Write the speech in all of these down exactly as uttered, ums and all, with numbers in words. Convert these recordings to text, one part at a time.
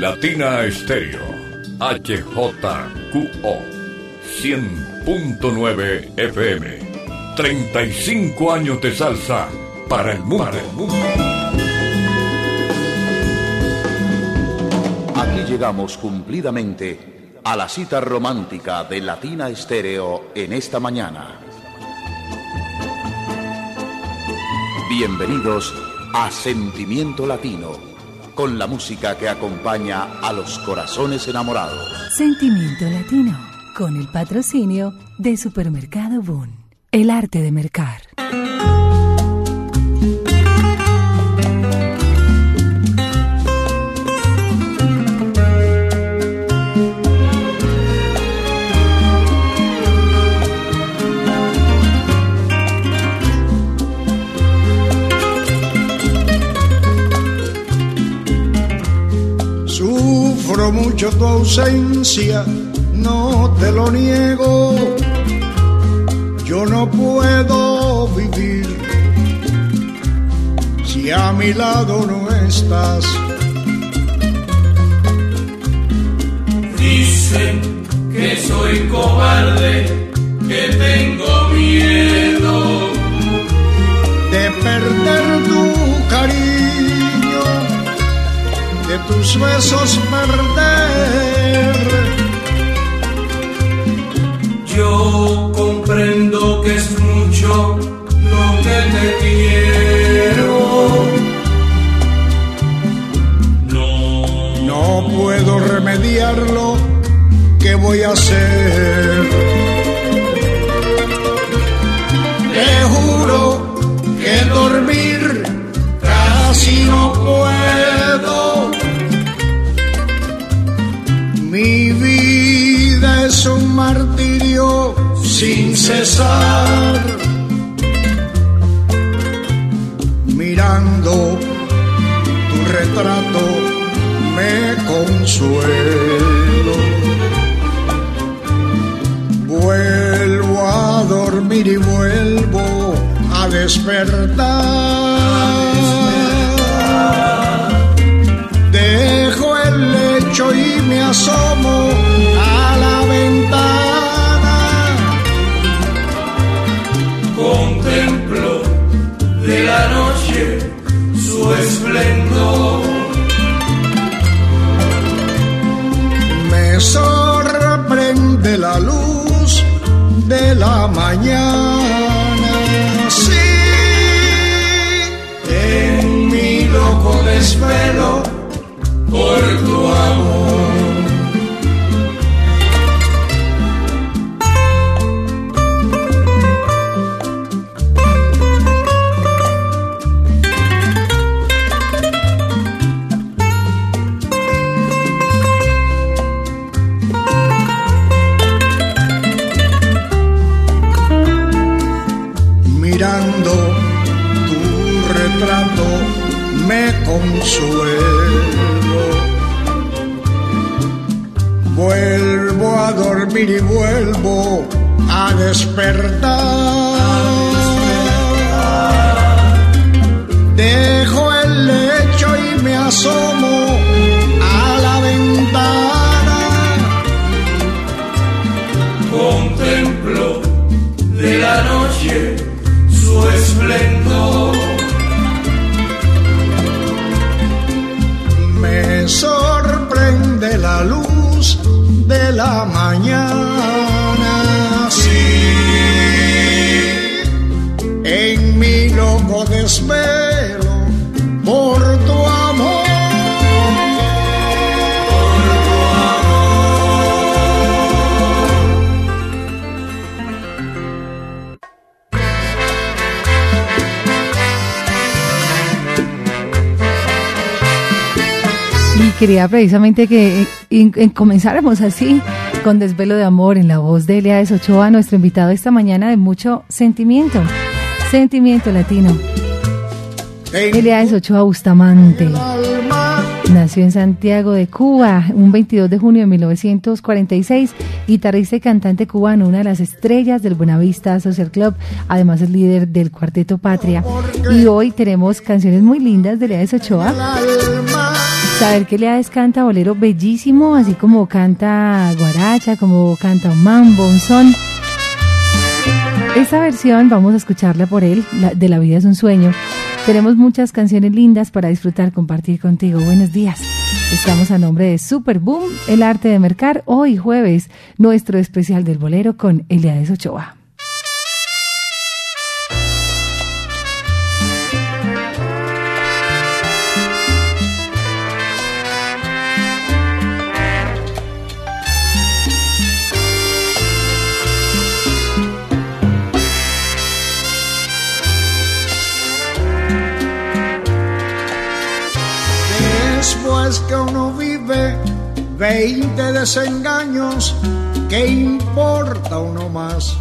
Latina Estéreo, H J Q O, cien punto nueve F M, treinta y cinco años de salsa para el mundo. Para el mundo. Aquí llegamos cumplidamente a la cita romántica de Latina Estéreo en esta mañana. Bienvenidos a Sentimiento Latino, con la música que acompaña a los corazones enamorados. Sentimiento Latino, con el patrocinio de Supermercado Boon, el arte de mercar. Sufro mucho tu ausencia, no te lo niego. Yo no puedo vivir si a mi lado no estás. Dicen que soy cobarde, que tengo miedo de perder tu cariño, de tus besos perder. Yo comprendo que es mucho lo que te quiero. No, no puedo remediarlo, ¿qué voy a hacer? Te juro que dormir casi no puedo. Mi vida es un martirio sin cesar. Mirando tu retrato me consuelo. Vuelvo a dormir y vuelvo a despertar. Dejo el lecho y me asomo a la ventana. Contemplo de la noche su esplendor. Me sorprende la luz de la mañana. Sí, en mi loco desvelo por tu amor. Mirando tu retrato me consuelo. Vuelvo a dormir y vuelvo a despertar. Dejo el lecho y me asomo a la ventana. Contemplo de la noche su esplendor. Me sorprende la luz de la mañana. Sí, en mi loco desvelo por tu amor. Y quería precisamente que en, en comenzáramos así, con Desvelo de Amor, en la voz de Eliades Ochoa, nuestro invitado esta mañana de mucho sentimiento, sentimiento latino. Eliades Ochoa Bustamante nació en Santiago de Cuba un veintidós de junio de mil novecientos cuarenta y seis, guitarrista y cantante cubano, una de las estrellas del Buenavista Social Club, además es líder del Cuarteto Patria. Y hoy tenemos canciones muy lindas de Eliades Ochoa. Saber que Eliades canta bolero bellísimo, así como canta guaracha, como canta un mambo, un son. Esta versión vamos a escucharla por él, la, de La vida es un sueño. Tenemos muchas canciones lindas para disfrutar, compartir contigo. Buenos días. Estamos a nombre de Super Boom, el arte de mercar. Hoy jueves, nuestro especial del bolero con Eliades Ochoa. Después que uno vive veinte desengaños, ¿qué importa uno más?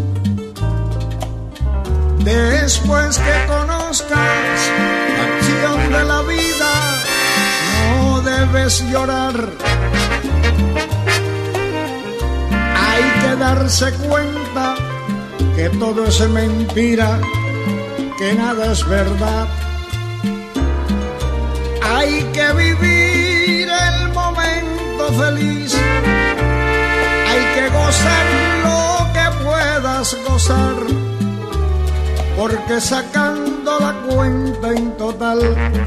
Después que conozcas la acción de la vida, no debes llorar. Hay que darse cuenta que todo es mentira, que nada es verdad. Hay que vivir el momento feliz, hay que gozar lo que puedas gozar, porque sacando la cuenta en total,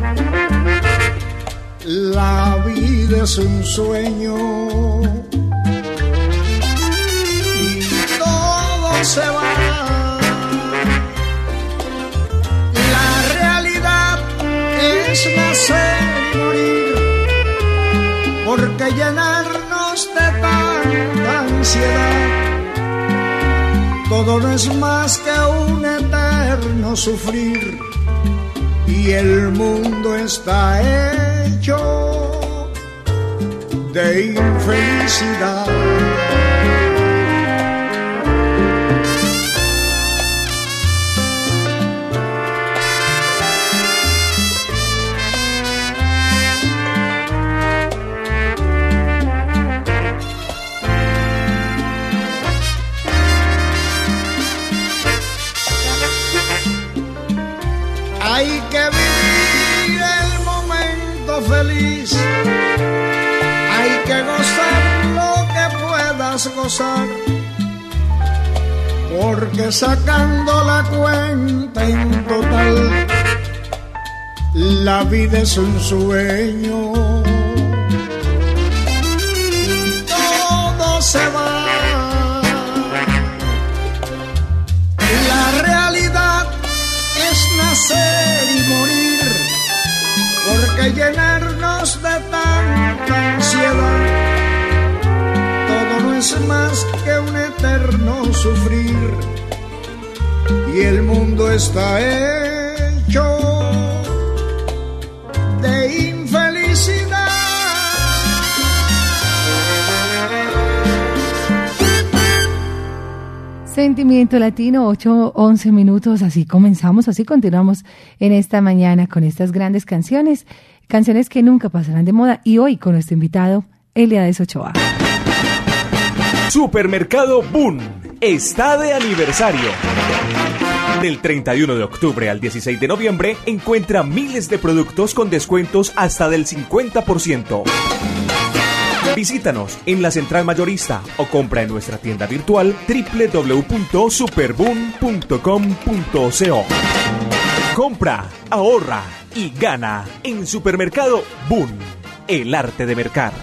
la vida es un sueño y todo se va. La realidad es nacer y morir, porque llenarnos de tanta ansiedad, todo no es más que un eterno sufrir, y el mundo está hecho de infelicidad. Hay que vivir el momento feliz, hay que gozar lo que puedas gozar, porque sacando la cuenta en total, la vida es un sueño y todo se va. La realidad es nacer y morir, porque llenarnos de tanta ansiedad, todo no es más que un eterno sufrir, y el mundo está hecho de infelicidad. Sentimiento Latino, ocho, once minutos, así comenzamos, así continuamos en esta mañana con estas grandes canciones, canciones que nunca pasarán de moda, y hoy con nuestro invitado, Eliades Ochoa. Supermercado Boom está de aniversario. Del treinta y uno de octubre al dieciséis de noviembre encuentra miles de productos con descuentos hasta del cincuenta por ciento. Visítanos en la central mayorista o compra en nuestra tienda virtual doble u doble u doble u punto superboom punto com punto co. Compra, ahorra y gana en Supermercado Boom, el arte de mercar.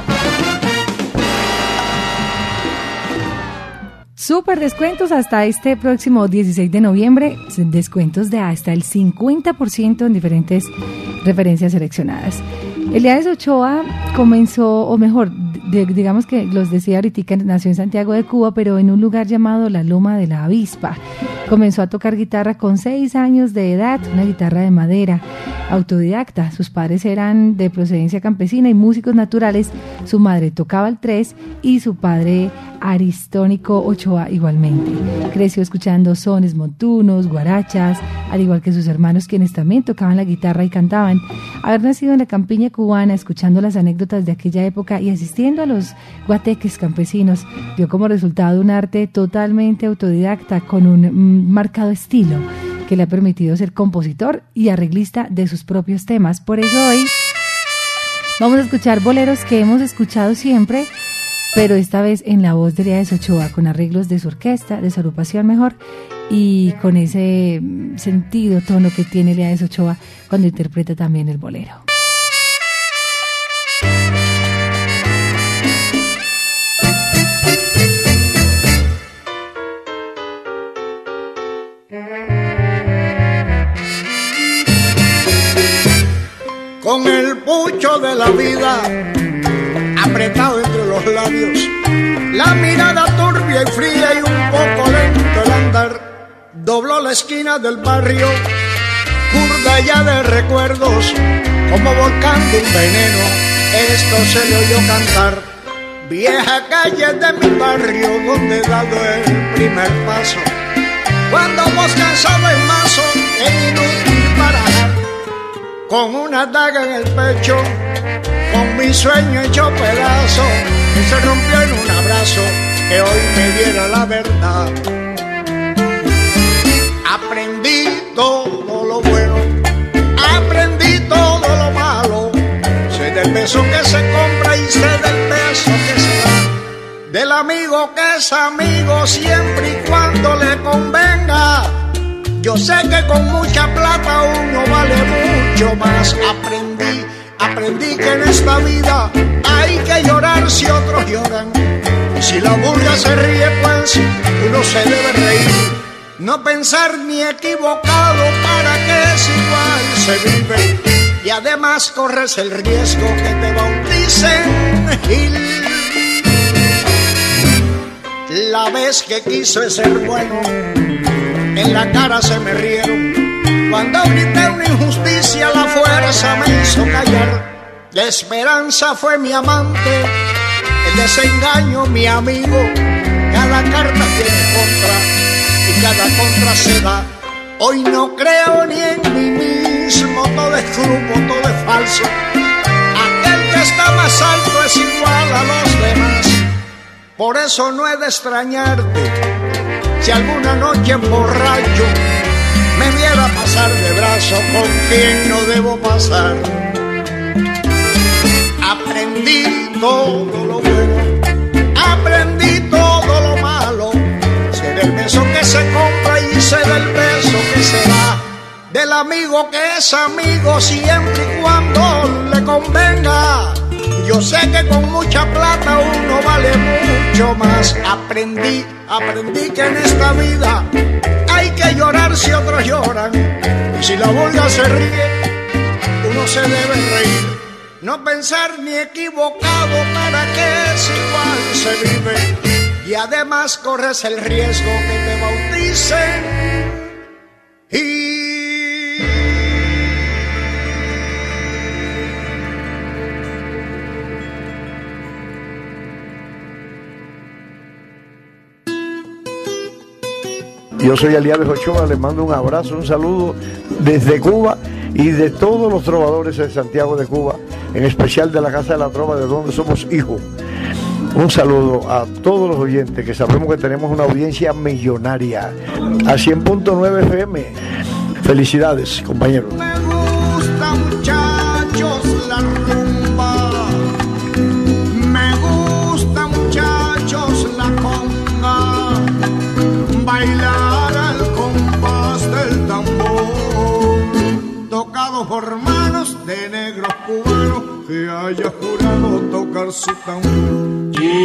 Super descuentos hasta este próximo dieciséis de noviembre, descuentos de hasta el cincuenta por ciento en diferentes referencias seleccionadas. Eliades Ochoa comenzó, o mejor, de, digamos que los decía ahorita, nació en Santiago de Cuba, pero en un lugar llamado La Loma de la Avispa. Comenzó a tocar guitarra con seis años de edad, una guitarra de madera, autodidacta. Sus padres eran de procedencia campesina y músicos naturales. Su madre tocaba el tres y su padre Aristónico Ochoa igualmente. Creció escuchando sones montunos, guarachas, al igual que sus hermanos, quienes también tocaban la guitarra y cantaban. Haber nacido en la campiña cubana, escuchando las anécdotas de aquella época y asistiendo a los guateques campesinos, dio como resultado un arte totalmente autodidacta con un mm, marcado estilo que le ha permitido ser compositor y arreglista de sus propios temas. Por eso hoy Vamos a escuchar boleros que hemos escuchado siempre, pero esta vez en la voz de Eliades Ochoa, con arreglos de su orquesta, de su agrupación mejor, y con ese sentido, tono que tiene Eliades Ochoa cuando interpreta también el bolero. Con el pucho de la vida apretado entre los labios, la mirada turbia y fría y un poco lento el andar, dobló la esquina del barrio, curda ya de recuerdos, como volcando un veneno, esto se le oyó cantar. Vieja calle de mi barrio donde he dado el primer paso, cuando vos cansado el mazo es inútil barajar, con una daga en el pecho, con mi sueño hecho pedazo, que se rompió en un abrazo, que hoy me diera la verdad. Aprendí todo lo bueno, aprendí todo lo malo, sé del beso que se compra y sé del beso que se da, del amigo que es amigo siempre y cuando le convenga. Yo sé que con mucha plata uno vale mucho más. Aprendí, aprendí que en esta vida hay que llorar si otros lloran. Si la burla se ríe, pues uno se debe reír. No pensar ni equivocado, para que es igual se vive. Y además corres el riesgo que te bauticen Gil. La vez que quise ser bueno, en la cara se me rieron. Cuando grité una injusticia, la fuerza me hizo callar. La esperanza fue mi amante, el desengaño mi amigo. Cada carta tiene contra y cada contra se da. Hoy no creo ni en mí mismo, todo es grupo, todo es falso. Aquel que está más alto es igual a los demás. Por eso no he de extrañarte si alguna noche borracho me viera pasar de brazo con quien no debo pasar. Aprendí todo lo bueno, aprendí todo lo malo, sé del beso que se compra y sé del beso que se da, del amigo que es amigo siempre y cuando le convenga. Yo sé que con mucha plata uno vale mucho más. Aprendí, aprendí que en esta vida hay que llorar si otros lloran. Y si la burla se ríe, uno se debe reír. No pensar ni equivocado, para que es igual se vive. Y además corres el riesgo que te bauticen y yo soy Eliades Ochoa, les mando un abrazo, un saludo desde Cuba y de todos los trovadores de Santiago de Cuba, en especial de la Casa de la Trova, de donde somos hijos. Un saludo a todos los oyentes, que sabemos que tenemos una audiencia millonaria, a cien punto nueve F M. Felicidades, compañeros. Me gusta, muchachos, la rumba. Me gusta, muchachos, la conga. Bailar al compás del tambor, tocado por manos de negros cubanos que haya jurado tocar su tambor.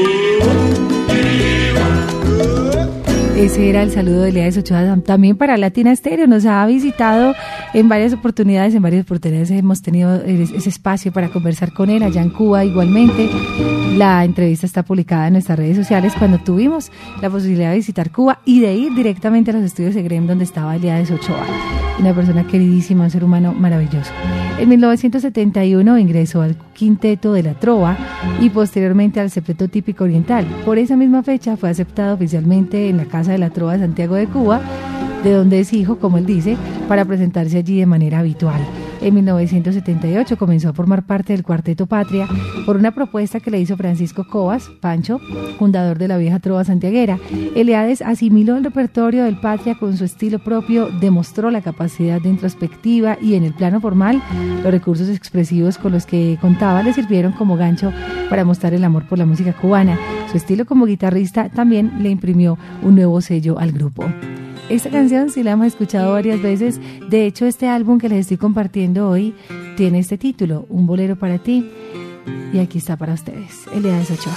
Ese era el saludo de Eliades Ochoa, también para Latina Estéreo. Nos ha visitado en varias oportunidades, en varias oportunidades hemos tenido ese espacio para conversar con él allá en Cuba igualmente. La entrevista está publicada en nuestras redes sociales cuando tuvimos la posibilidad de visitar Cuba y de ir directamente a los estudios de Grem donde estaba Eliades Ochoa. Una persona queridísima, un ser humano maravilloso. En mil novecientos setenta y uno ingresó al Quinteto de la Trova y posteriormente al Septeto Típico Oriental. Por esa misma fecha fue aceptado oficialmente en la Casa de la Trova de Santiago de Cuba, de donde es hijo, como él dice, para presentarse allí de manera habitual. En mil novecientos setenta y ocho comenzó a formar parte del Cuarteto Patria por una propuesta que le hizo Francisco Cobas, Pancho, fundador de la vieja trova santiaguera. Eliades asimiló el repertorio del Patria con su estilo propio, demostró la capacidad de introspectiva y en el plano formal, los recursos expresivos con los que contaba le sirvieron como gancho para mostrar el amor por la música cubana. Su estilo como guitarrista también le imprimió un nuevo sello al grupo. Esta canción sí la hemos escuchado varias veces. De hecho, este álbum que les estoy compartiendo hoy tiene este título, Un bolero para ti. Y aquí está para ustedes, Eliades Ochoa.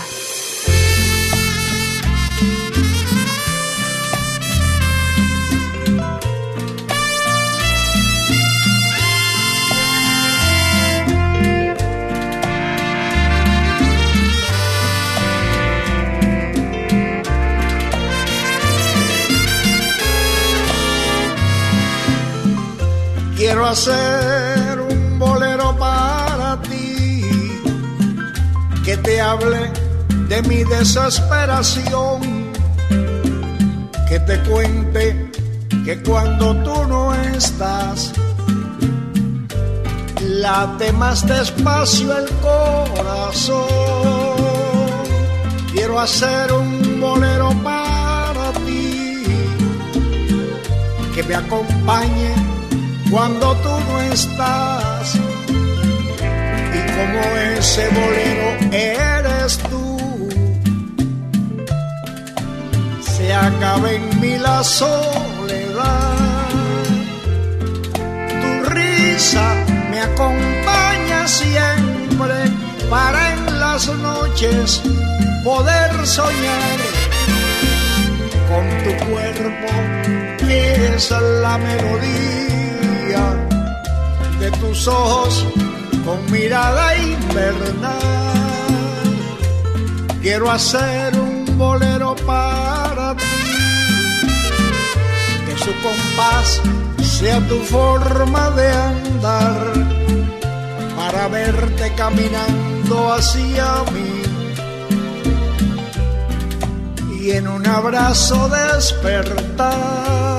Quiero hacer un bolero para ti, que te hable de mi desesperación, que te cuente que cuando tú no estás, late más despacio el corazón. Quiero hacer un bolero para ti, que me acompañe cuando tú no estás, y como ese bolero eres tú, se acaba en mí la soledad. Tu risa me acompaña siempre para en las noches poder soñar con tu cuerpo, que es la melodía de tus ojos con mirada invernal. Quiero hacer un bolero para ti, que su compás sea tu forma de andar, para verte caminando hacia mí y en un abrazo despertar.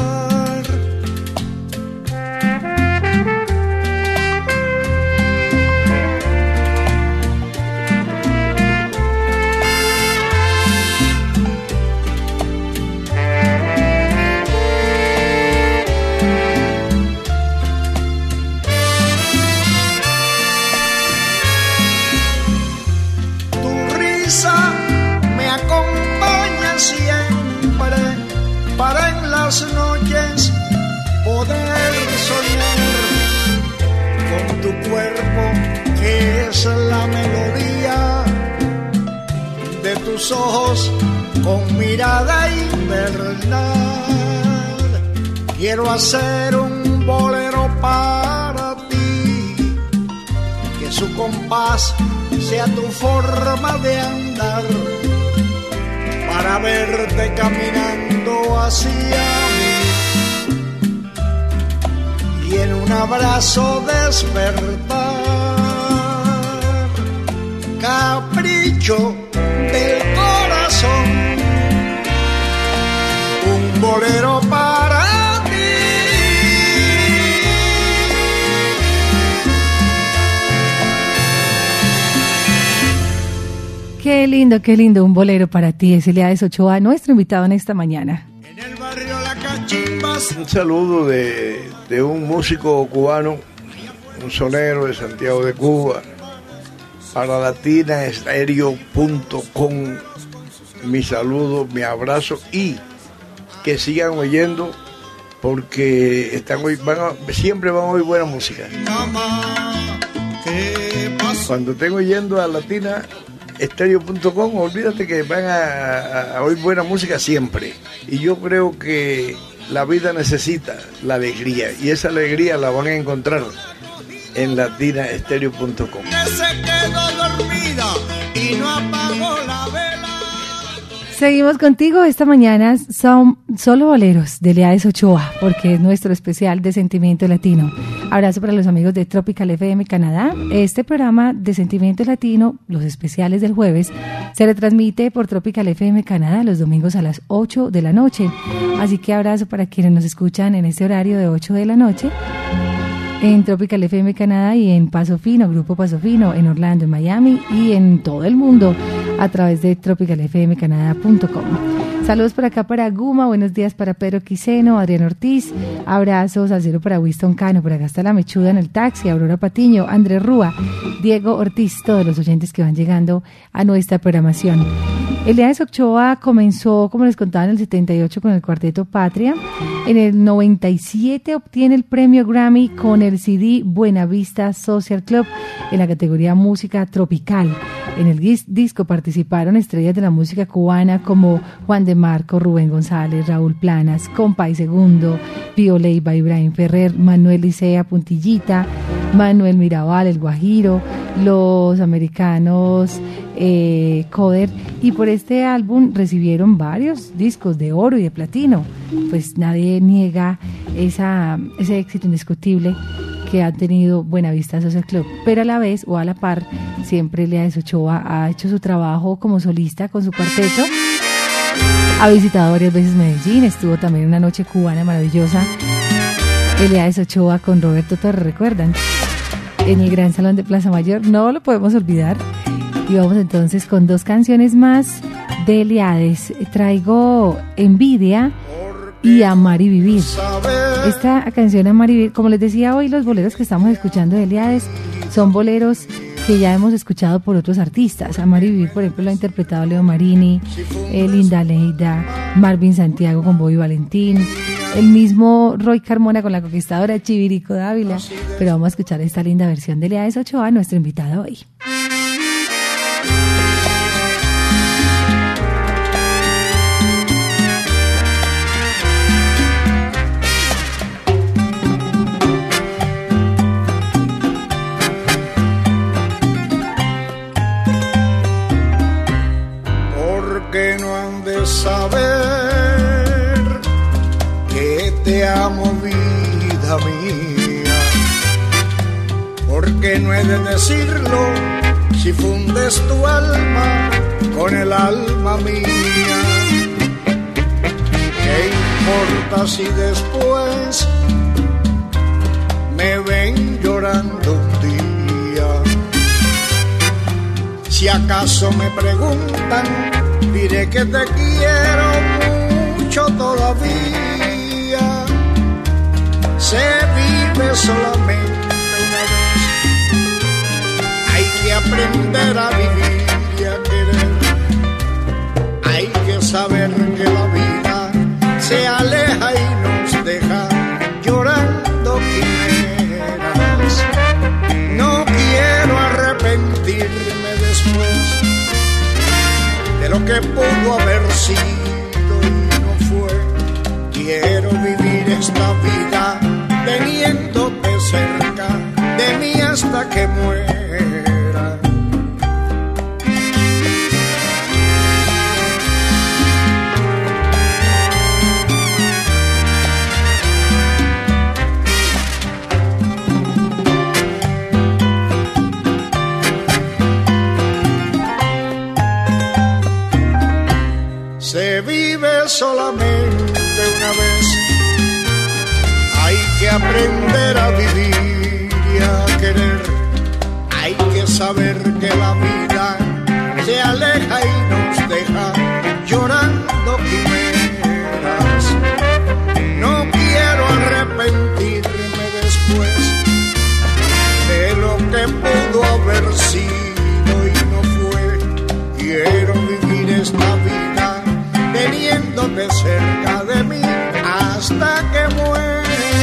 Para en las noches poder soñar con tu cuerpo, que es la melodía de tus ojos con mirada invernal. Quiero hacer un bolero para ti, que su compás sea tu forma de andar, para verte caminando hacia mí y en un abrazo despertar. Capricho del corazón, un bolero para ti. Qué lindo, qué lindo, un bolero para ti. Es Eliades Ochoa, nuestro invitado en esta mañana. En el barrio La Cachimbas. Un saludo de, de un músico cubano, un sonero de Santiago de Cuba, para latina estéreo punto com. Mi saludo, mi abrazo, y que sigan oyendo, porque están hoy, van a, siempre van a oír buena música. Cuando estén oyendo a latina estéreo punto com, olvídate que van a, a, a oír buena música siempre. Y yo creo que la vida necesita la alegría, y esa alegría la van a encontrar en latina estéreo punto com. Se quedó dormida y no apagó la vela. Seguimos contigo. Esta mañana son solo boleros de Eliades Ochoa, porque es nuestro especial de Sentimiento Latino. Abrazo para los amigos de Tropical F M Canadá. Este programa de Sentimiento Latino, los especiales del jueves, se retransmite por Tropical F M Canadá los domingos a las ocho de la noche. Así que abrazo para quienes nos escuchan en este horario de ocho de la noche. en Tropical F M Canadá y en Paso Fino, Grupo Paso Fino, en Orlando, en Miami y en todo el mundo a través de tropical f m canadá punto com. Saludos por acá para Guma, buenos días para Pedro Quiseno, Adrián Ortiz, abrazos al cielo para Winston Cano, por acá está la Mechuda en el taxi, Aurora Patiño, Andrés Rúa, Diego Ortiz, todos los oyentes que van llegando a nuestra programación. Elías Ochoa comenzó, como les contaba, en el setenta y ocho con el Cuarteto Patria. En el noventa y siete obtiene el premio Grammy con el C D Buena Vista Social Club en la categoría Música Tropical. En el disco participaron estrellas de la música cubana como Juan de Marco, Rubén González, Raúl Planas, Compay Segundo, Pío Leiva, Ibrahim Ferrer, Manuel Licea Puntillita, Manuel Mirabal, El Guajiro, los americanos eh, Coder, y por este álbum recibieron varios discos de oro y de platino. Pues nadie niega esa, ese éxito indiscutible que ha tenido Buenavista Social Club, pero a la vez o a la par siempre Elías Ochoa ha hecho su trabajo como solista con su cuarteto, ha visitado varias veces Medellín, estuvo también una noche cubana maravillosa, Elías Ochoa con Roberto Torres, ¿recuerdan? En el Gran Salón de Plaza Mayor, no lo podemos olvidar. Y vamos entonces con dos canciones más de Eliades. Traigo Envidia y Amar y Vivir. Esta canción Amar y Vivir, como les decía hoy, los boleros que estamos escuchando de Eliades son boleros que ya hemos escuchado por otros artistas. Amar y Vivir, por ejemplo, lo ha interpretado Leo Marini, eh, Linda Leida, Marvin Santiago con Bobby Valentín, el mismo Roy Carmona con La Conquistadora, Chivirico Dávila. Pero vamos a escuchar esta linda versión de Eliades Ochoa, nuestro invitado hoy. Porque no han de saber que te amo, vida mía. Porque no he de decirlo si fundes tu alma con el alma mía. ¿Qué importa si después me ven llorando un día? Si acaso me preguntan, diré que te quiero mucho todavía. Se vive solamente una vez. Hay que aprender a vivir y a querer. Hay que saber que la vida se aleja y nos deja llorando quimeras. No quiero arrepentirme después de lo que pudo haber sido y no fue. Quiero vivir esta vida teniéndote cerca de mí hasta que muera. Se vive solamente una vez. Hay que aprender a vivir y a querer. Hay que saber que la vida se aleja y nos deja llorando quimeras. No quiero arrepentirme después de lo que pudo haber sido y no fue. Quiero vivir esta vida teniéndote cerca de mí hasta que muera.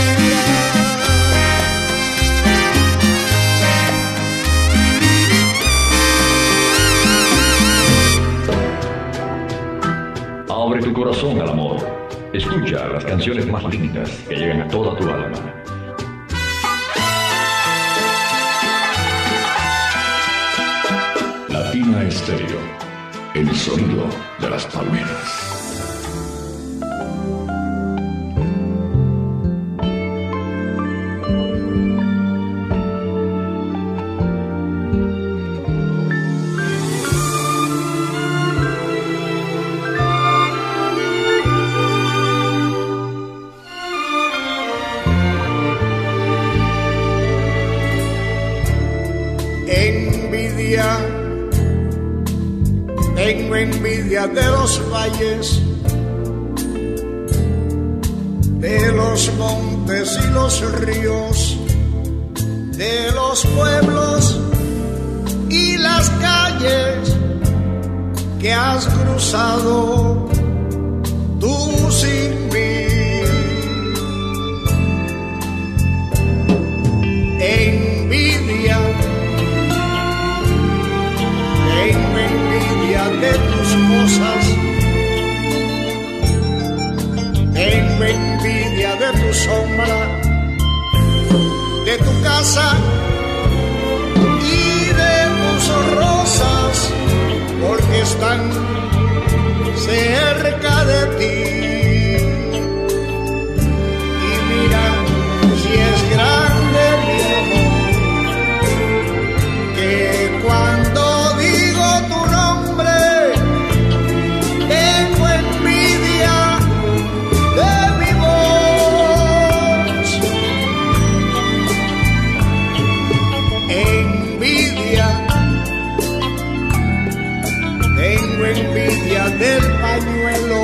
Abre tu corazón al amor. Escucha las canciones más lindas que llegan a toda tu alma. Latina Estéreo, el sonido de las palmeras. envidia, tengo envidia de los valles, de los montes y los ríos, de los pueblos y las calles que has cruzado tú sin mí. Envidia, tengo envidia de tus cosas, tengo envidia de tu sombra, de tu casa y de tus rosas, porque están cerca de ti. Y mira, si es grande mi amor, que cuando digo tu nombre tengo envidia de mi voz. Envidia, tengo envidia del pañuelo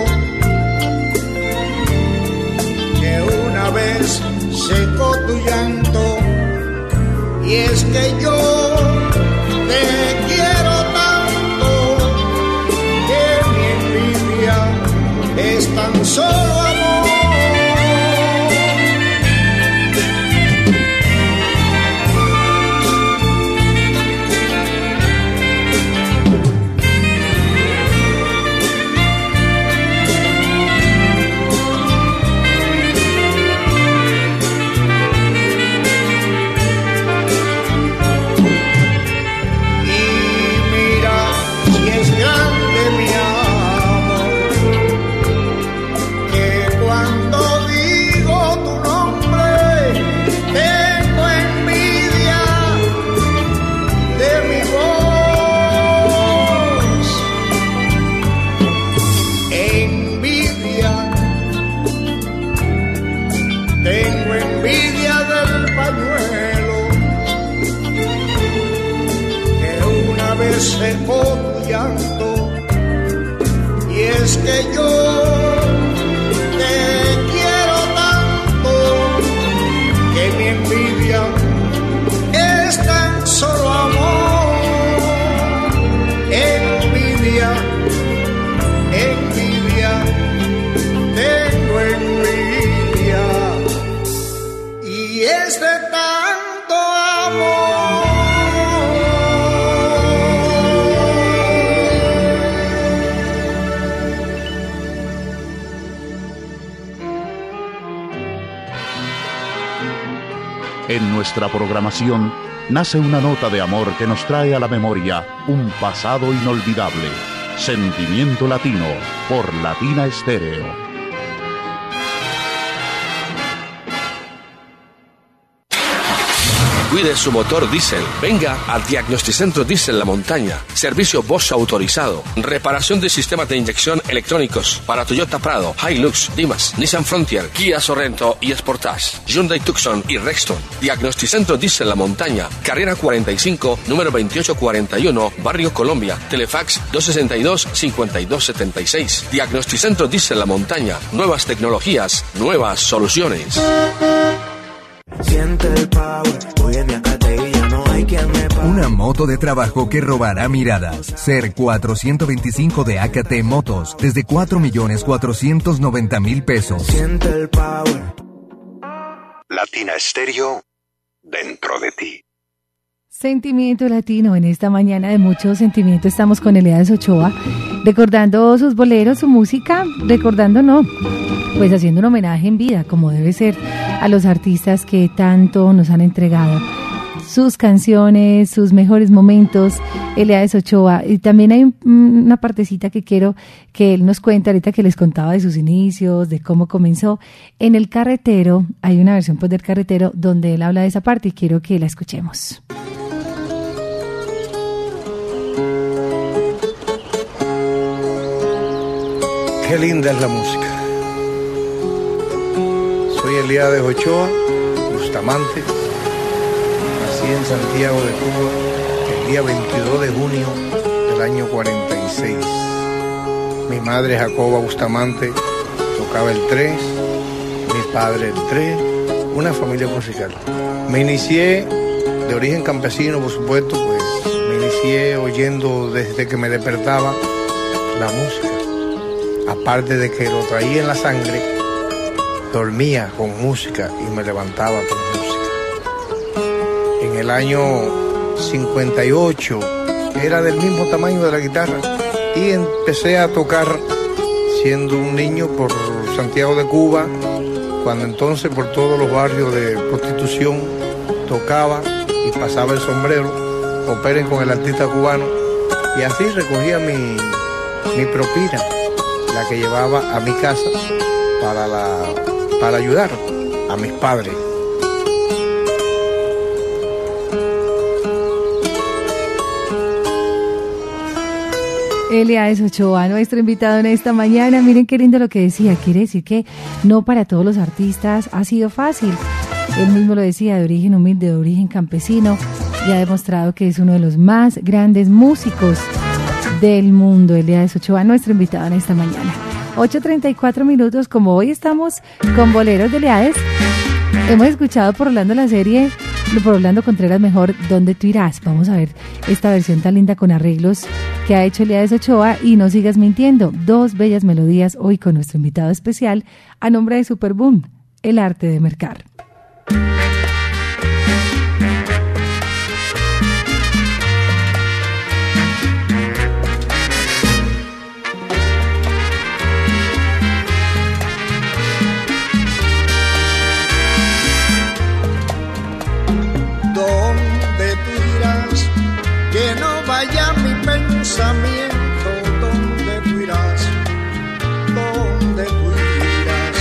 que una vez secó tu llanto, y es que yo te quiero tanto que mi envidia es tan solo amor. Secó tu llanto, y es que yo te quiero tanto que mi envidia es tan solo amor. Envidia, envidia, tengo envidia, y es de tanto amor. En nuestra programación nace una nota de amor que nos trae a la memoria un pasado inolvidable. Sentimiento Latino por Latina Estéreo. Cuide su motor diésel. Venga al Diagnosticentro Diesel La Montaña. Servicio Bosch autorizado. Reparación de sistemas de inyección electrónicos para Toyota Prado, Hilux, Dimas, Nissan Frontier, Kia Sorento y Sportage, Hyundai Tucson y Rexton. Diagnosticentro Diesel La Montaña. Carrera cuarenta y cinco, número veintiocho cuarenta y uno, Barrio Colombia. Telefax dos sesenta y dos, cincuenta y dos setenta y seis. Diagnosticentro Diesel La Montaña. Nuevas tecnologías, nuevas soluciones. Siente el power, voy en mi acate y ya no hay quien me pare. Una moto de trabajo que robará miradas. Ser cuatrocientos veinticinco de A K T Motos desde cuatro millones cuatrocientos noventa mil pesos. Siente el power. Latina Estéreo, dentro de ti. Sentimiento Latino, en esta mañana de mucho sentimiento estamos con Eliades Ochoa, recordando sus boleros, su música, recordando no, pues haciendo un homenaje en vida, como debe ser, a los artistas que tanto nos han entregado sus canciones, sus mejores momentos, Eliades Ochoa. Y también hay una partecita que quiero que él nos cuente, ahorita que les contaba de sus inicios, de cómo comenzó. En El Carretero, hay una versión pues del Carretero donde él habla de esa parte y quiero que la escuchemos. Qué linda es la música. Soy Eliades Ochoa, Bustamante. Nací en Santiago de Cuba día veintidós de junio del año cuarenta y seis. Mi madre Jacoba Bustamante tocaba el tres, mi padre el tres, una familia musical. Me inicié de origen campesino, por supuesto, pues me inicié oyendo desde que me despertaba la música. Aparte de que lo traía en la sangre, dormía con música y me levantaba con música. En el año cincuenta y ocho era del mismo tamaño de la guitarra y empecé a tocar siendo un niño por Santiago de Cuba, cuando entonces por todos los barrios de prostitución tocaba y pasaba el sombrero, operen con el artista cubano, y así recogía mi, mi propina, la que llevaba a mi casa para, la, para ayudar a mis padres. Eliades Ochoa, nuestro invitado en esta mañana. Miren qué lindo lo que decía. Quiere decir que no para todos los artistas ha sido fácil. Él mismo lo decía, de origen humilde, de origen campesino, y ha demostrado que es uno de los más grandes músicos del mundo. Eliades Ochoa, nuestro invitado en esta mañana. ocho treinta y cuatro minutos, como hoy estamos con boleros de Eliades, hemos escuchado por Orlando la serie, por Orlando Contreras mejor, ¿Dónde tú irás? Vamos a ver esta versión tan linda con arreglos que ha hecho Eliades Ochoa y No sigas mintiendo. Dos bellas melodías hoy con nuestro invitado especial a nombre de Superboom, el arte de mercar. Pensamiento, ¿dónde tú irás? ¿Dónde tú irás?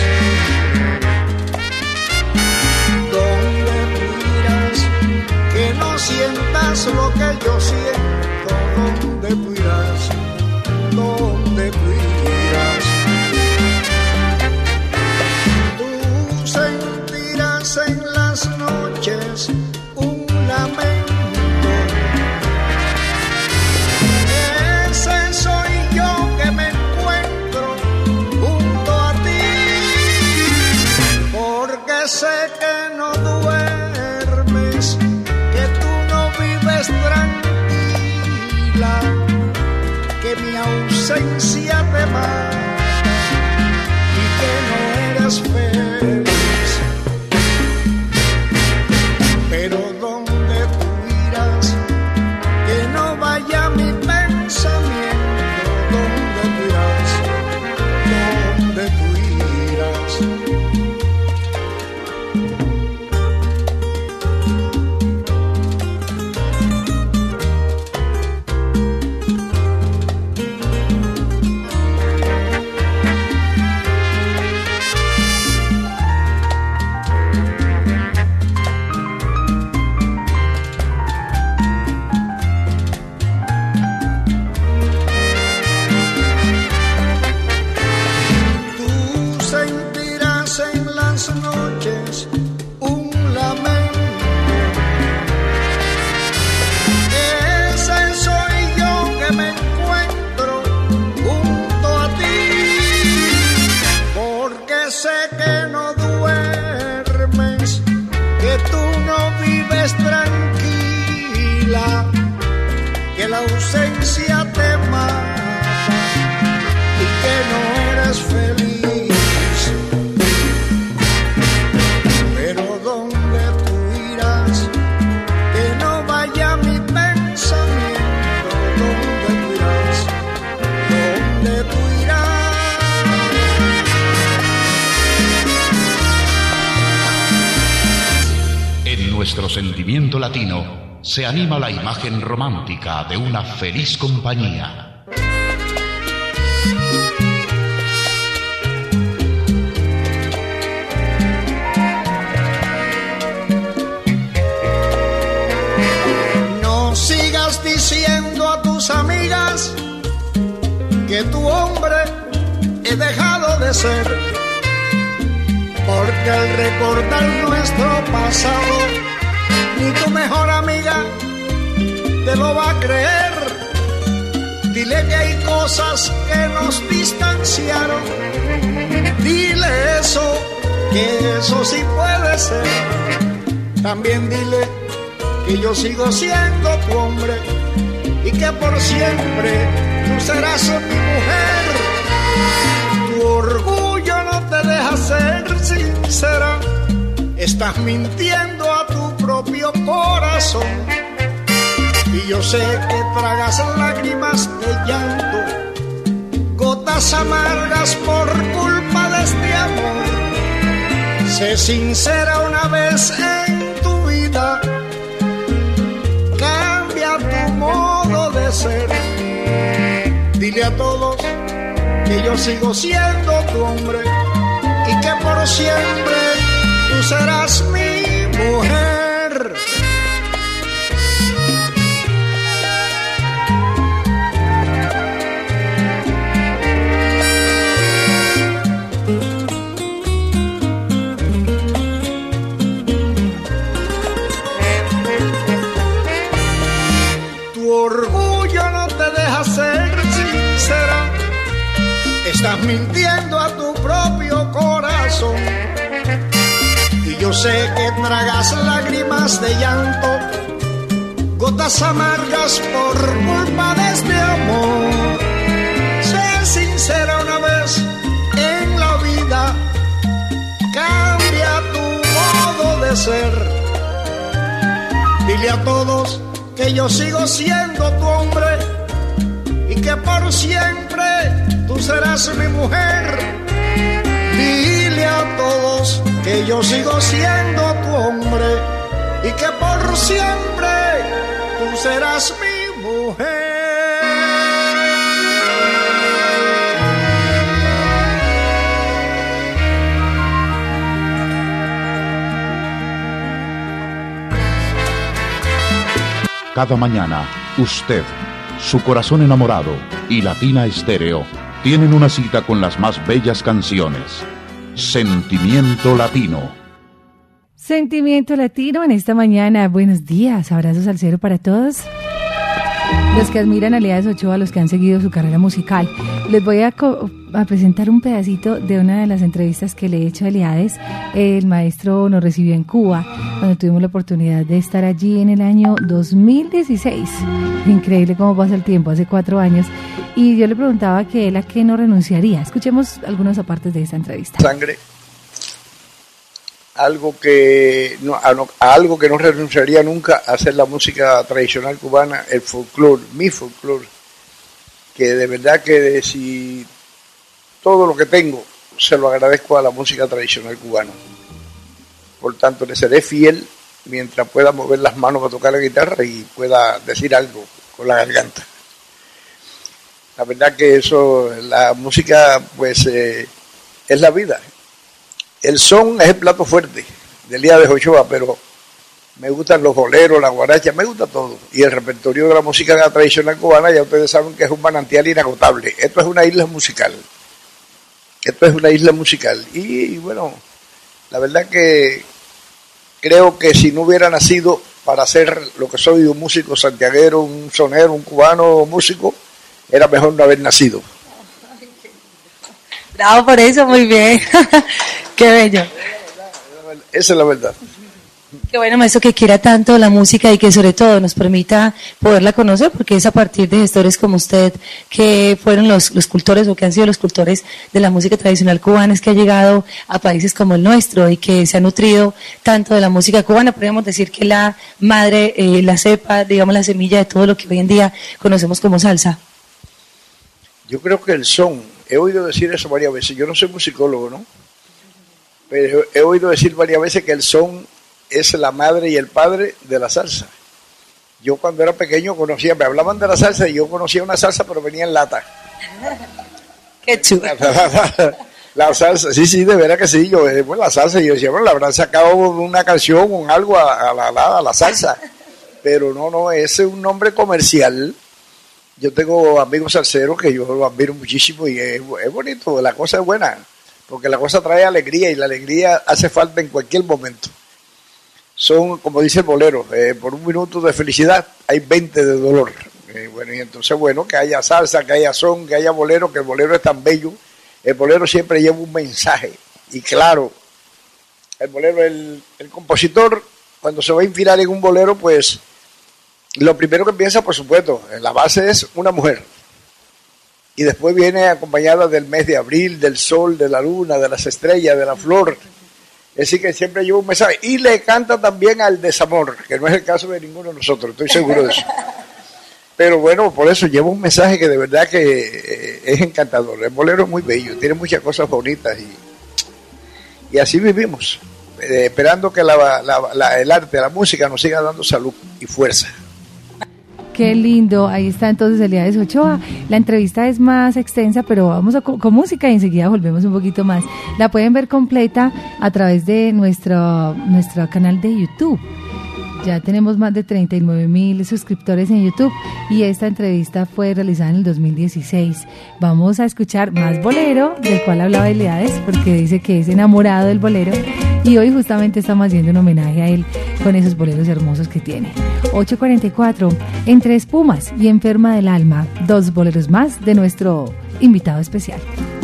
¿Dónde tú irás? Que no sientas lo que yo siento. ¿Dónde tú irás? ¿Dónde tú irás? Tú sentirás en las noches un lamento. Sé que no duermes, que tú no vives tranquila, que mi ausencia te mata y que no eres feliz. Pero ¿dónde tú irás? Que no vaya mi pensamiento. ¿Dónde tú irás? ¿Dónde tú irás? La ausencia te mata y que no eres feliz. Pero ¿dónde tú irás? Que no vaya mi pensamiento. ¿Dónde tú irás? ¿Dónde tú irás? En nuestro sentimiento latino se anima la imagen romántica de una feliz compañía. No sigas diciendo a tus amigas que tu hombre he dejado de ser, porque al recordar nuestro pasado, ni tu mejor amiga te lo va a creer. Dile que hay cosas que nos distanciaron. Dile eso, que eso sí puede ser. También dile que yo sigo siendo tu hombre y que por siempre tú serás mi mujer. Tu orgullo no te deja ser sincera. Estás mintiendo a tu propio corazón. Y yo sé que tragas lágrimas de llanto, gotas amargas por culpa de este amor. Sé sincera una vez en tu vida. Cambia tu modo de ser. Dile a todos que yo sigo siendo tu hombre y que por siempre tú serás mi mujer. Tu orgullo no te deja ser sincera. Estás mintiendo a tu propio corazón. Y yo sé que tragas lágrimas de llanto, gotas amargas por culpa de este amor. Sé sincera una vez en la vida. Cambia tu modo de ser. Dile a todos que yo sigo siendo tu hombre y que por siempre tú serás mi mujer. Dile a todos que yo sigo siendo tu hombre y que por siempre tú serás mi mujer. Cada mañana, usted, su corazón enamorado y Latina Estéreo tienen una cita con las más bellas canciones. Sentimiento Latino. Sentimiento Latino en esta mañana. Buenos días, abrazos al cielo para todos los que admiran a Elías Ochoa, los que han seguido su carrera musical. Les voy a, co- a presentar un pedacito de una de las entrevistas que le he hecho a Eliades. El maestro nos recibió en Cuba cuando tuvimos la oportunidad de estar allí en el año dos mil dieciséis. Increíble cómo pasa el tiempo, hace cuatro años. Y yo le preguntaba que él a qué no renunciaría. Escuchemos algunas apartes de esta entrevista. Sangre, algo que no, a, no, a algo que no renunciaría nunca, a hacer la música tradicional cubana, el folclore, mi folclore, que de verdad que si todo lo que tengo se lo agradezco a la música tradicional cubana. Por tanto, le seré fiel mientras pueda mover las manos para tocar la guitarra y pueda decir algo con la garganta. La verdad que eso, la música pues eh, es la vida. El son es el plato fuerte de Elías Ochoa, pero me gustan los boleros, la guaracha, me gusta todo. Y el repertorio de la música tradicional cubana, ya ustedes saben que es un manantial inagotable. Esto es una isla musical. Esto es una isla musical. Y, y bueno, la verdad que creo que si no hubiera nacido para ser lo que soy, un músico santiaguero, un sonero, un cubano músico, era mejor no haber nacido. Bravo por eso, muy bien. Qué bello. Esa es la verdad. Qué bueno, maestro, que quiera tanto la música y que sobre todo nos permita poderla conocer, porque es a partir de gestores como usted, que fueron los, los cultores o que han sido los cultores de la música tradicional cubana, es que ha llegado a países como el nuestro y que se ha nutrido tanto de la música cubana. Podríamos decir que la madre, eh, la cepa, digamos la semilla de todo lo que hoy en día conocemos como salsa. Yo creo que el son, he oído decir eso varias veces, yo no soy musicólogo, ¿no? Pero he oído decir varias veces que el son es la madre y el padre de la salsa. Yo cuando era pequeño conocía, me hablaban de la salsa y yo conocía una salsa pero venía en lata. Qué chulo. La salsa, sí, sí, de veras que sí, yo, bueno, la salsa, y yo decía, bueno, le habrán sacado una canción o algo a, a, la, a la salsa, pero no, no, ese es un nombre comercial. Yo tengo amigos salseros que yo los admiro muchísimo y es, es bonito, la cosa es buena, porque la cosa trae alegría y la alegría hace falta en cualquier momento. son, como dice el bolero, eh, por un minuto de felicidad hay veinte de dolor. Eh, bueno, y entonces, bueno, que haya salsa, que haya son, que haya bolero, que el bolero es tan bello. El bolero siempre lleva un mensaje. Y claro, el bolero, el, el compositor, cuando se va a inspirar en un bolero, pues lo primero que piensa, por supuesto, en la base es una mujer. Y después viene acompañada del mes de abril, del sol, de la luna, de las estrellas, de la flor. Es decir, que siempre lleva un mensaje. Y le canta también al desamor, que no es el caso de ninguno de nosotros, estoy seguro de eso. Pero bueno, por eso lleva un mensaje que de verdad que eh, es encantador. El bolero es muy bello, tiene muchas cosas bonitas y, y así vivimos, eh, esperando que la, la, la, el arte, la música nos siga dando salud y fuerza. Qué lindo, ahí está entonces Elías Ochoa. La entrevista es más extensa, pero vamos a, con, con música y enseguida volvemos un poquito más. La pueden ver completa a través de nuestro, nuestro canal de YouTube. Ya tenemos más de treinta y nueve mil suscriptores en YouTube y esta entrevista fue realizada en el dos mil dieciséis. Vamos a escuchar más bolero, del cual hablaba Eliades, porque dice que es enamorado del bolero y hoy justamente estamos haciendo un homenaje a él con esos boleros hermosos que tiene. ocho cuarenta y cuatro, Entre Espumas y Enferma del Alma, dos boleros más de nuestro invitado especial.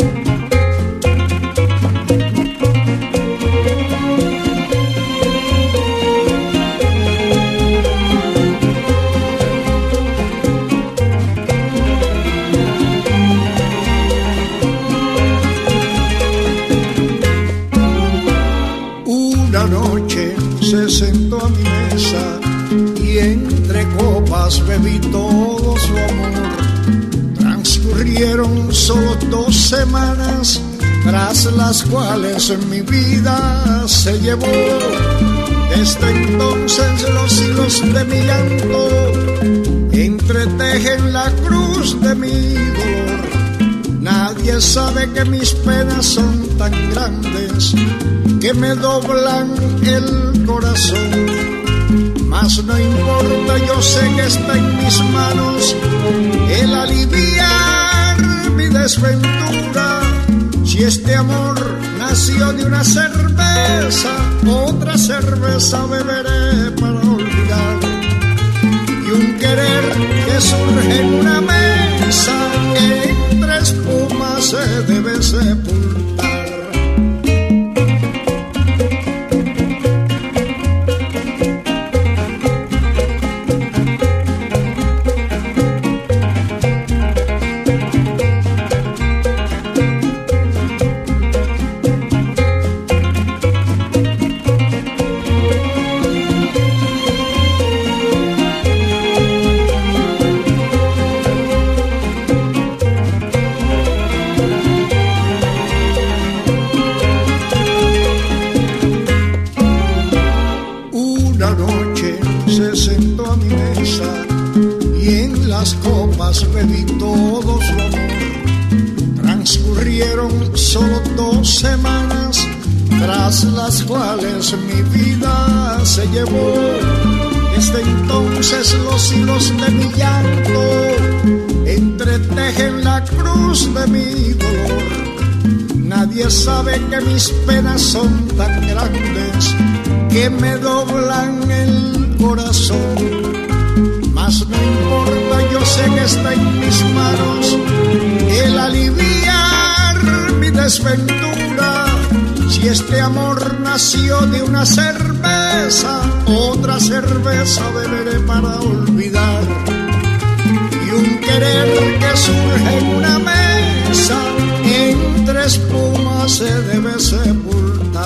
Se sentó a mi mesa y entre copas bebí todo su amor. Transcurrieron solo dos semanas, tras las cuales mi vida se llevó. Desde entonces los hilos de mi llanto entretejen la cruz de mi dolor. Nadie sabe que mis penas son tan grandes que me doblan el corazón, mas no importa, yo sé que está en mis manos el aliviar mi desventura. Si este amor nació de una cerveza, otra cerveza beberé para olvidar. Y un querer que surge en una mesa, entre espumas se debe sepultar. Bebí todo su amor. Transcurrieron solo dos semanas, tras las cuales mi vida se llevó. Desde entonces los hilos de mi llanto entretejen la cruz de mi dolor. Nadie sabe que mis penas son tan grandes que me doblan el corazón. Mas no importa, yo sé que está en mis manos el aliviar mi desventura. Si este amor nació de una cerveza, otra cerveza beberé para olvidar. Y un querer que surge en una mesa, entre espumas se debe sepultar.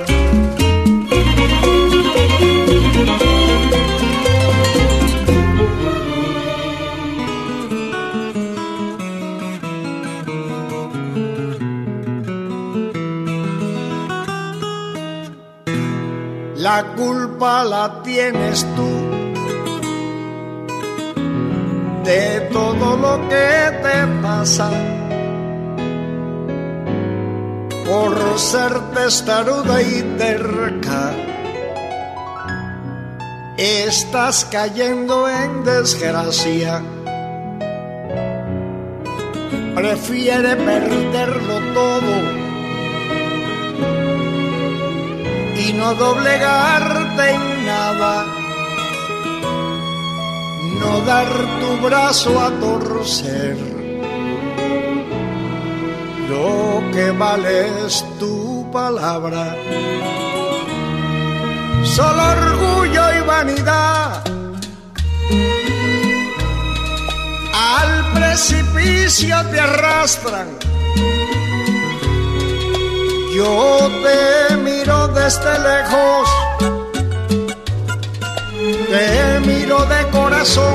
La culpa la tienes tú de todo lo que te pasa, por ser testaruda y terca. Estás cayendo en desgracia. Prefiere perderlo todo y no doblegarte en nada, no dar tu brazo a torcer. Lo que vale es tu palabra, solo orgullo y vanidad. Al precipicio te arrastran. Yo te miro desde lejos, te miro de corazón,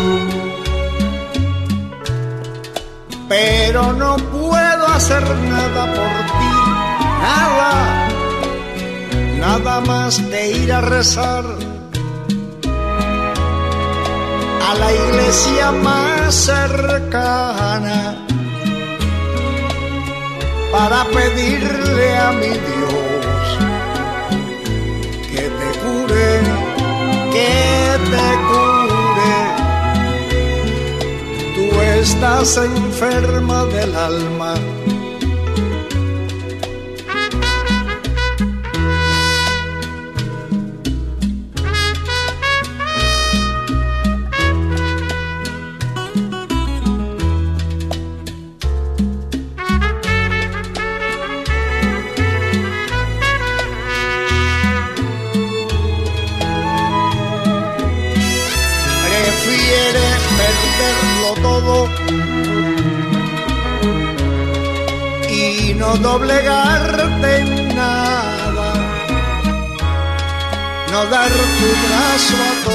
pero no puedo hacer nada por ti, nada, nada más que ir a rezar a la iglesia más cercana para pedirle a mi Dios que te cure, que te cure. Tú estás enferma del alma. Y no doblegarte en nada, no dar tu brazo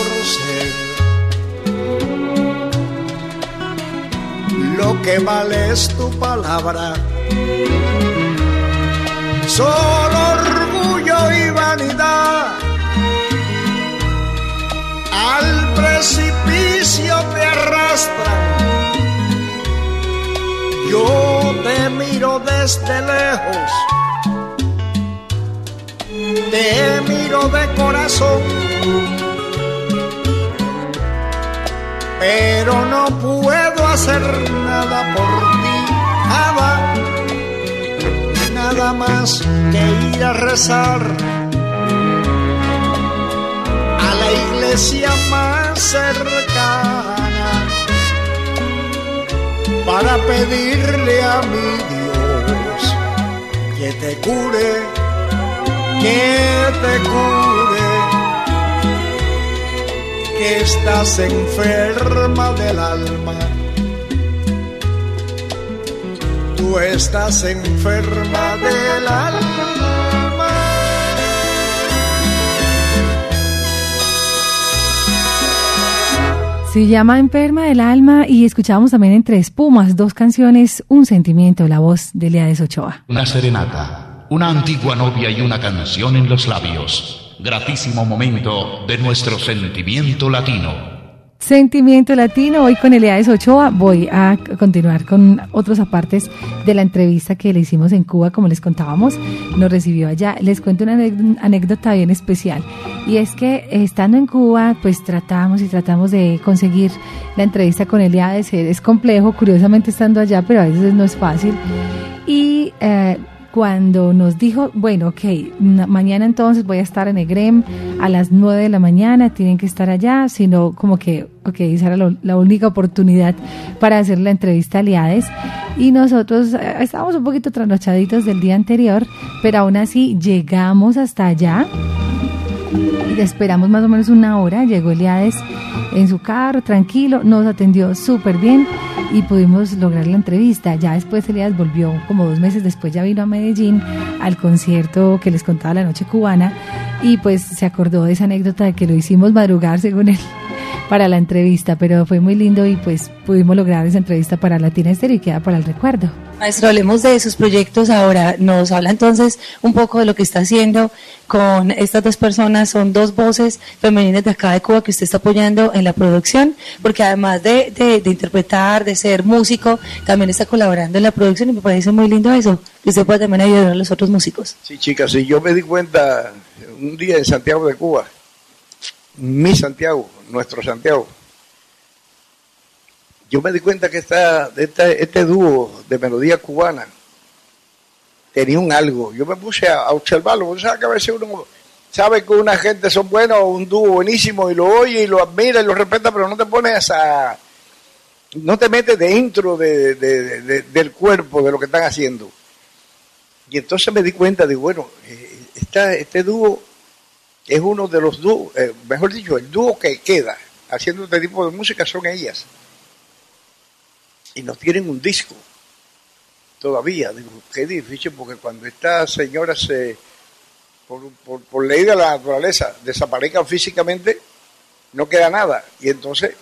a torcer. Lo que vale es tu palabra, solo orgullo y vanidad. Al precipicio te arrastran. Yo te miro desde lejos, te miro de corazón, pero no puedo hacer nada por ti, nada, nada más que ir a rezar a la iglesia más cercana para pedirle a mi Dios que te cure, que te cure, que estás enferma del alma. Tú estás enferma del alma. Se llama Enferma del Alma y escuchamos también Entre Espumas, dos canciones, un sentimiento, la voz de Eliades Ochoa. Una serenata, una antigua novia y una canción en los labios. Gratísimo momento de nuestro sentimiento latino. Sentimiento Latino, hoy con Eliades Ochoa. Voy a continuar con otros apartes de la entrevista que le hicimos en Cuba, como les contábamos, nos recibió allá. Les cuento una anécdota bien especial, y es que estando en Cuba, pues tratamos y tratamos de conseguir la entrevista con Eliades. Es complejo, curiosamente estando allá, pero a veces no es fácil. Y eh, cuando nos dijo, bueno, ok, mañana entonces voy a estar en EGREM a las nueve de la mañana, tienen que estar allá, sino como que, ok, esa era lo, la única oportunidad para hacer la entrevista a Eliades, y nosotros eh, estábamos un poquito trasnochaditos del día anterior, pero aún así llegamos hasta allá y esperamos más o menos una hora. Llegó Eliades en su carro, tranquilo, nos atendió súper bien y pudimos lograr la entrevista. Ya después Eliades volvió, como dos meses después ya vino a Medellín al concierto que les contaba, La Noche Cubana, y pues se acordó de esa anécdota de que lo hicimos madrugar según él para la entrevista, pero fue muy lindo y pues pudimos lograr esa entrevista para Latina Estéreo y queda para el recuerdo. Maestro, hablemos de sus proyectos ahora. Nos habla entonces un poco de lo que está haciendo con estas dos personas. Son dos voces femeninas de acá de Cuba que usted está apoyando en la producción, porque además de, de, de interpretar, de ser músico, también está colaborando en la producción, y me parece muy lindo eso, que usted pueda también ayudar a los otros músicos. Sí, chicas, sí, yo me di cuenta un día en Santiago de Cuba, mi Santiago, nuestro Santiago, yo me di cuenta que esta, este, este dúo de melodía cubana tenía un algo. Yo me puse a, a observarlo, porque sabes que a veces uno sabe que una gente son buenos, un dúo buenísimo, y lo oye y lo admira y lo respeta, pero no te pones a... no te metes dentro de, de, de, de, del cuerpo de lo que están haciendo. Y entonces me di cuenta de, bueno, eh, esta, este dúo es uno de los dúos, eh, mejor dicho, el dúo que queda haciendo este tipo de música son ellas. Y no tienen un disco todavía. Digo, qué difícil, porque cuando estas señoras se, por, por, por ley de la naturaleza, desaparezcan físicamente, no queda nada. Y entonces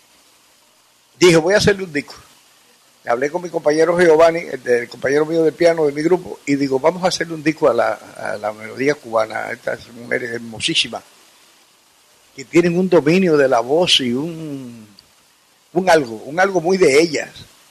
dije, voy a hacerle un disco. Hablé con mi compañero Giovanni, el, el compañero mío de piano de mi grupo, y digo, vamos a hacerle un disco a la, a la melodía cubana, a estas mujeres hermosísimas, que tienen un dominio de la voz y un, un algo, un algo muy de ellas.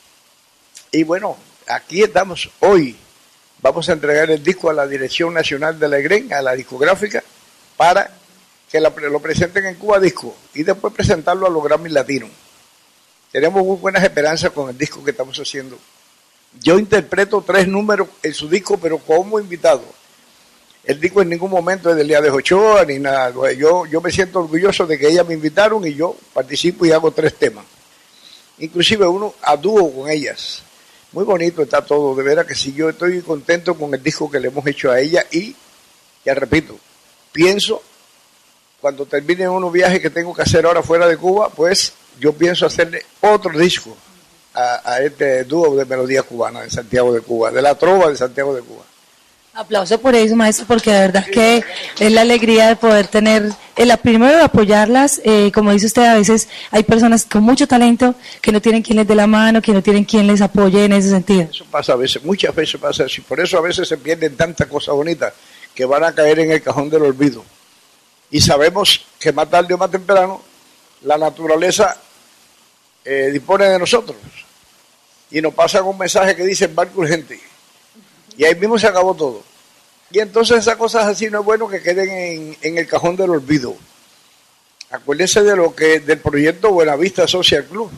Y bueno, aquí estamos hoy. Vamos a entregar el disco a la Dirección Nacional de la E G R E N, a la discográfica, para que la, lo presenten en Cuba Disco y después presentarlo a los Grammy Latinos. Tenemos muy buenas esperanzas con el disco que estamos haciendo. Yo interpreto tres números en su disco, pero como invitado. El disco en ningún momento es de Eliades Ochoa ni nada. Yo, yo me siento orgulloso de que ellas me invitaron y yo participo y hago tres temas. Inclusive uno a dúo con ellas. Muy bonito está todo, de veras que sí, yo estoy contento con el disco que le hemos hecho a ella y, ya repito, pienso, cuando termine unos viajes que tengo que hacer ahora fuera de Cuba, pues yo pienso hacerle otro disco a, a este dúo de melodía cubana de Santiago de Cuba, de la trova de Santiago de Cuba. Aplauso por eso, maestro, porque de verdad que es la alegría de poder tener, el primero de apoyarlas, eh, como dice usted, a veces hay personas con mucho talento que no tienen quien les dé la mano, que no tienen quien les apoye en ese sentido. Eso pasa a veces, muchas veces pasa así, por eso a veces se pierden tantas cosas bonitas que van a caer en el cajón del olvido. Y sabemos que más tarde o más temprano la naturaleza eh, dispone de nosotros y nos pasa un mensaje que dice barco urgente. Y ahí mismo se acabó todo. Y entonces esas cosas así no es bueno que queden en, en el cajón del olvido. Acuérdense de lo que del proyecto Buenavista Social Club.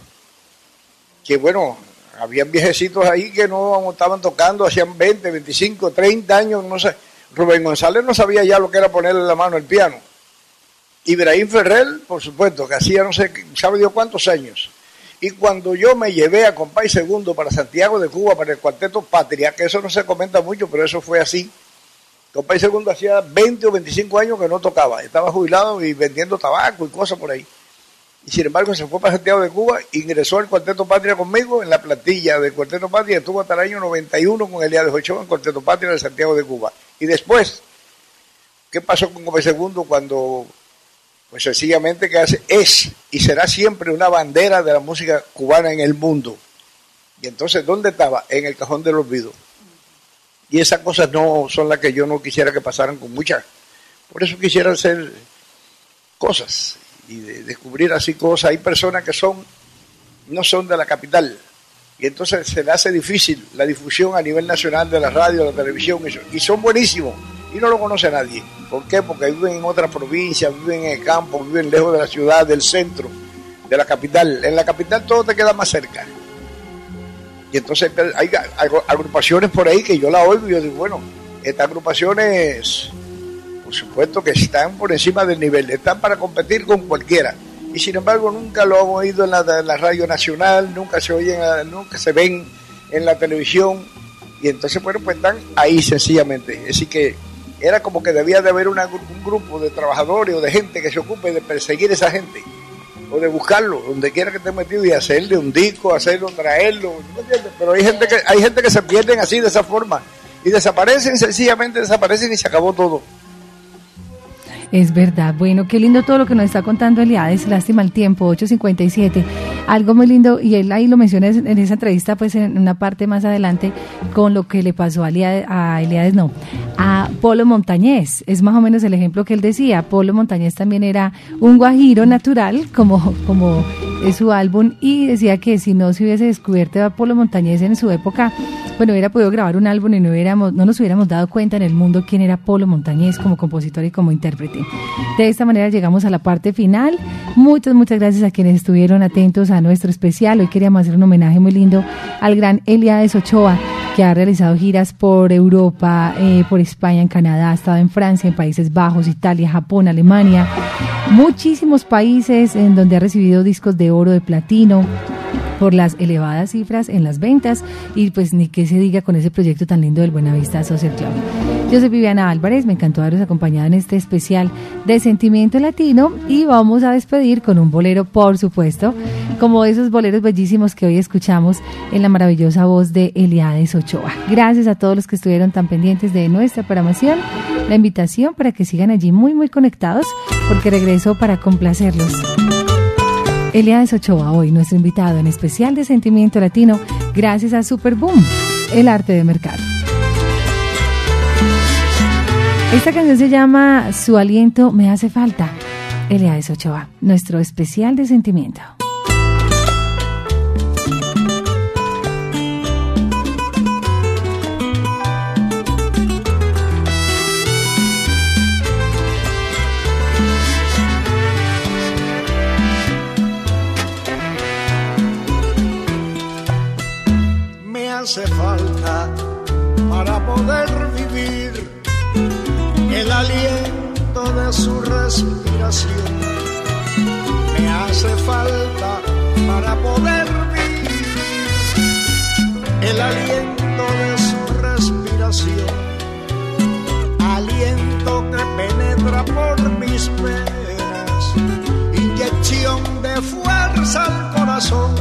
Que bueno, habían viejecitos ahí que no estaban tocando, hacían veinte, veinticinco, treinta años, no sé. Rubén González no sabía ya lo que era ponerle la mano al piano. Ibrahim Ferrer, por supuesto, que hacía no sé, sabe Dios cuántos años. Y cuando yo me llevé a Compay Segundo para Santiago de Cuba, para el Cuarteto Patria, que eso no se comenta mucho, pero eso fue así. Compay Segundo hacía veinte o veinticinco años que no tocaba, estaba jubilado y vendiendo tabaco y cosas por ahí. Y sin embargo se fue para Santiago de Cuba, ingresó al Cuarteto Patria conmigo en la plantilla del Cuarteto Patria, estuvo hasta el año noventa y uno con Eliades Ochoa en Cuarteto Patria de Santiago de Cuba. Y después, ¿qué pasó con Compay Segundo cuando... Pues sencillamente que hace, es y será siempre una bandera de la música cubana en el mundo? Y entonces, ¿dónde estaba? En el cajón del olvido. Y esas cosas no son las que yo no quisiera que pasaran con muchas. Por eso quisiera hacer cosas y de descubrir así cosas. Hay personas que son no son de la capital y entonces se le hace difícil la difusión a nivel nacional de la radio, de la televisión, y son buenísimos. Y no lo conoce nadie. ¿Por qué? Porque viven en otras provincias, viven en el campo, viven lejos de la ciudad, del centro, de la capital. En la capital todo te queda más cerca. Y entonces hay agrupaciones por ahí que yo la oigo y yo digo, bueno, estas agrupaciones, por supuesto que están por encima del nivel, están para competir con cualquiera. Y sin embargo nunca lo han oído en la, en la radio nacional, nunca se oyen, nunca se ven en la televisión. Y entonces, bueno, pues están ahí sencillamente. Así que era como que debía de haber una, un grupo de trabajadores o de gente que se ocupe de perseguir a esa gente o de buscarlo donde quiera que esté metido y hacerle un disco, hacerlo, traerlo, ¿no entiendes? Pero hay gente que hay gente que se pierden así de esa forma y desaparecen, sencillamente desaparecen y se acabó todo. Es verdad. Bueno, qué lindo todo lo que nos está contando Eliades. Lástima el tiempo, ocho cincuenta y siete. Algo muy lindo, y él ahí lo menciona en esa entrevista, pues en una parte más adelante, con lo que le pasó a Eliades, a Eliades no, a Polo Montañés. Es más o menos el ejemplo que él decía. Polo Montañés también era un guajiro natural, como, como es su álbum, y decía que si no se hubiese descubierto a Polo Montañés en su época, bueno, hubiera podido grabar un álbum y no, hubiéramos, no nos hubiéramos dado cuenta en el mundo quién era Polo Montañés como compositor y como intérprete. De esta manera llegamos a la parte final. Muchas, muchas gracias a quienes estuvieron atentos a nuestro especial. Hoy queríamos hacer un homenaje muy lindo al gran Eliades Ochoa, que ha realizado giras por Europa, eh, por España, en Canadá, ha estado en Francia, en Países Bajos, Italia, Japón, Alemania, muchísimos países en donde ha recibido discos de oro, de platino, por las elevadas cifras en las ventas, y pues ni que se diga con ese proyecto tan lindo del Buenavista Social Club. Yo soy Viviana Álvarez, me encantó haberos acompañado en este especial de Sentimiento Latino, y vamos a despedir con un bolero, por supuesto, como esos boleros bellísimos que hoy escuchamos en la maravillosa voz de Eliades Ochoa. Gracias a todos los que estuvieron tan pendientes de nuestra programación, la invitación para que sigan allí muy muy conectados, porque regreso para complacerlos. Eliades Ochoa, hoy nuestro invitado en especial de Sentimiento Latino, gracias a Superboom, el arte de mercado. Esta canción se llama Su aliento me hace falta. Eliades Ochoa, nuestro especial de Sentimiento. Hace falta para poder vivir el aliento de su respiración. Me hace falta para poder vivir el aliento de su respiración. Aliento que penetra por mis venas, inyección de fuerza al corazón.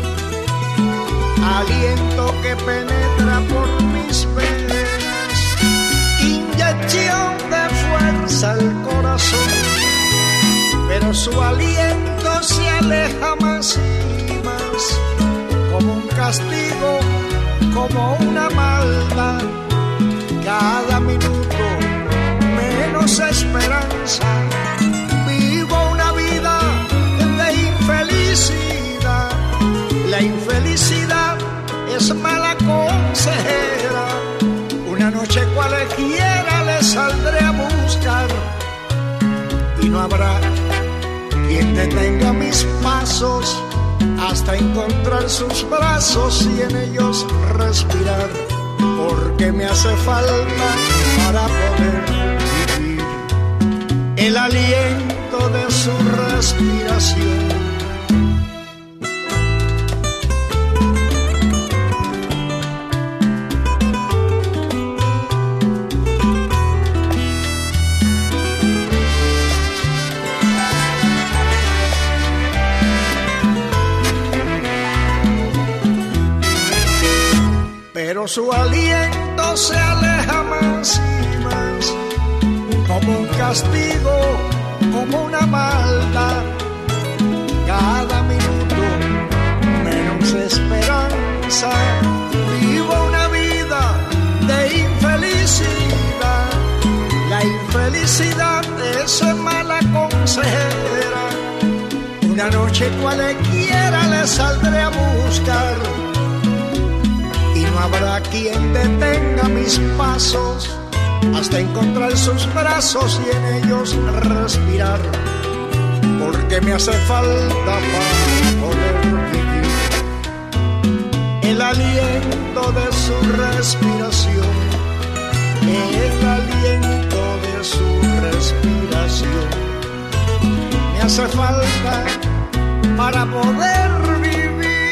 Aliento que penetra por mis venas, inyección de fuerza al corazón. Pero su aliento se aleja más y más, como un castigo, como una maldad. Cada minuto menos esperanza, vivo una vida de infelicidad. La infelicidad es mala consejera. Una noche cualquiera le saldré a buscar, y no habrá quien detenga mis pasos hasta encontrar sus brazos y en ellos respirar, porque me hace falta para poder vivir el aliento de su respiración. Pero su aliento se aleja más y más, como un castigo, como una maldad. Cada minuto menos esperanza, vivo una vida de infelicidad. La infelicidad es mala consejera. Una noche cualquiera le saldré a buscar, y no habrá quien detenga mis pasos hasta encontrar sus brazos y en ellos respirar, porque me hace falta para poder vivir el aliento de su respiración, el aliento de su respiración. Me hace falta para poder vivir.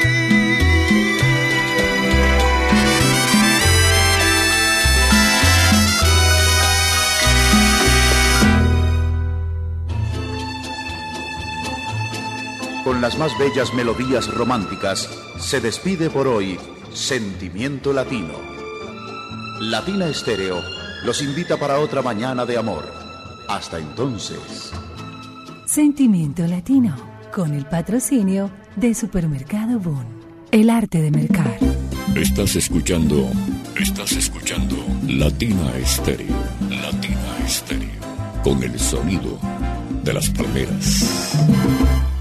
Con las más bellas melodías románticas, se despide por hoy Sentimiento Latino. Latina Estéreo los invita para otra mañana de amor. Hasta entonces. Sentimiento Latino, con el patrocinio de Supermercado Boom, el arte de mercar. Estás escuchando, estás escuchando Latina Estéreo, Latina Estéreo, con el sonido de las palmeras.